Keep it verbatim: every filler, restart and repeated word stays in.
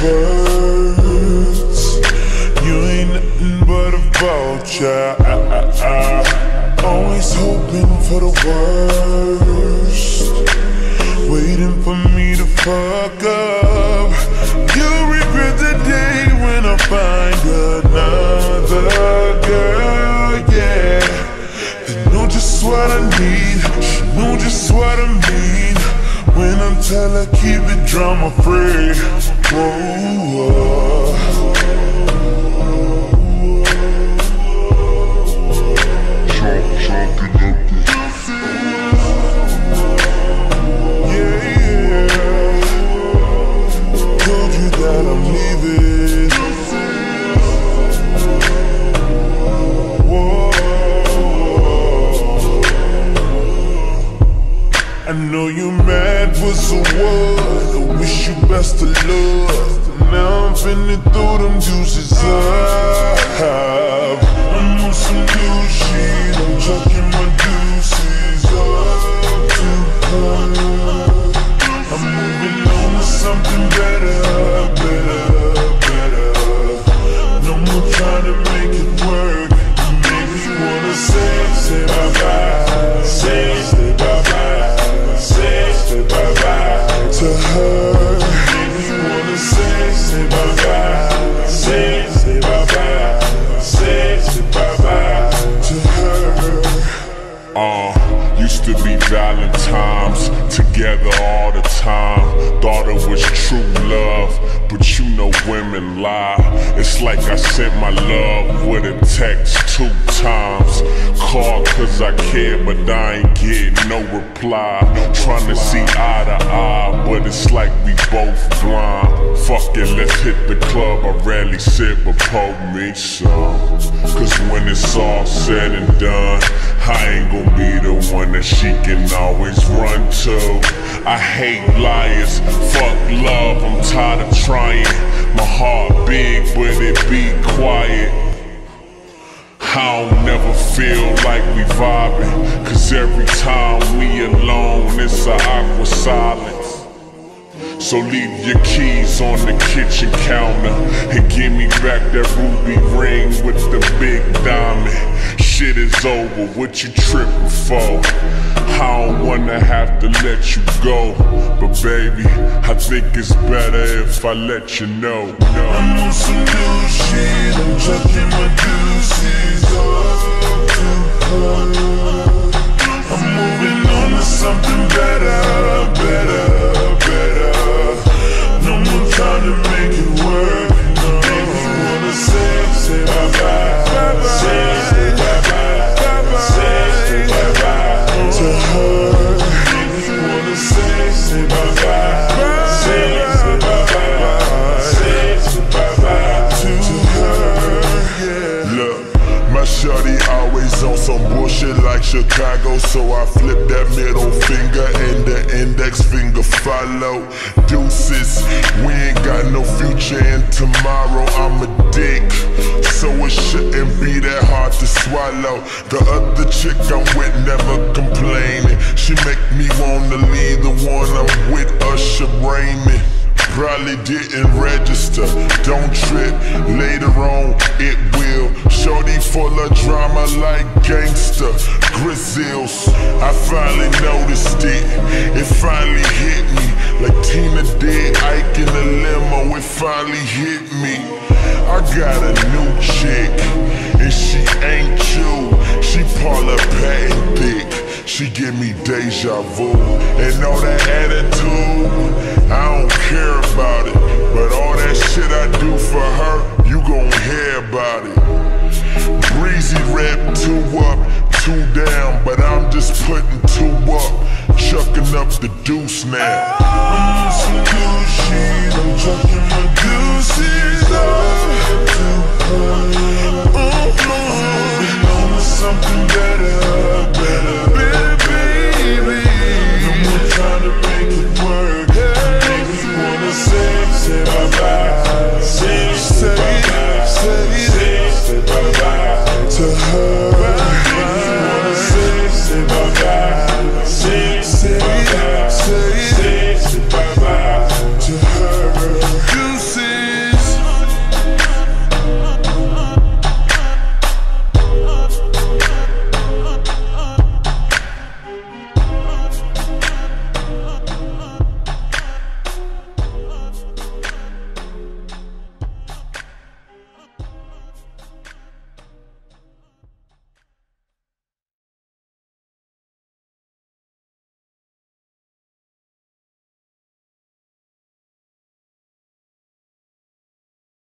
words. You ain't nothing but a vulture. I, I, I. Always hoping for the worst, waiting for me to fuck up. You'll regret the day when I find another girl, yeah. They know just what I need, she know just what I mean. When I tell her keep it drama free. Whoa, I know you mad was a word. I wish you best of luck. Now I'm finna throw them juices up. I'm on some new shit, I'm chucking my deuces up to her. I'm moving on to something better, better, better. No more trying to make it work. You make me wanna say, say bye-bye, say, say bye-bye. Say bye-bye to her. Make me wanna say, say bye-bye. Say, say bye-bye. Say, say bye-bye to her. Uh, used to be Valentine's, together all the time. Thought it was true love, but you know women lie. It's like I sent my love with a text two times. Called cause I care, but I ain't get no reply. Tryna see eye to eye, but it's like we both blind. Fuck it, let's hit the club. I rarely sit, but pour me some. Cause when it's all said and done, I ain't gon' be the one that she can always run to. I hate liars, fuck love, I'm tired of trying. My heart big, but it be quiet. I don't never feel like we vibing, cause every time we alone, it's a awkward silence. So leave your keys on the kitchen counter and give me back that ruby ring with the big diamond. Shit is over, what you tripping for? I don't wanna have to let you go, but baby, I think it's better if I let you know. No. I'm on some new shit, I'm chucking my deuces up to her. I'm moving on to something better, better, better. No more trying to make it work. No. Make me wanna say, say bye-bye. Say, say bye-bye. Say, say bye-bye to her. Make me wanna say, say bye-bye. Say, say bye-bye. Say, say bye-bye to her. Yeah. Look, my shawty always on some bullshit like Chicago, so I flip that middle finger and the index finger follow. Deuces, we ain't got no future and tomorrow I'm a dick, so it shouldn't be that hard to swallow. The other chick I'm with never complaining. She make me wanna leave the one I'm with, Usher Raymond. Probably didn't register, don't trip, later on it will. Shorty full of drama like gangster, Grizzles. I finally noticed it, it finally hit me. Like Tina did Ike in the limo, it finally hit me. I got a new chick, and she ain't you. She Paula Patton thick. She give me deja vu, and all that attitude, I don't care about it. But all that shit I do for her, you gon' hear about it. Breezy rep, two up, two down, but I'm just putting two up, chucking up the deuce now. I'm on some new shit, I'm chucking my deuces up to her. I'm moving on to something better.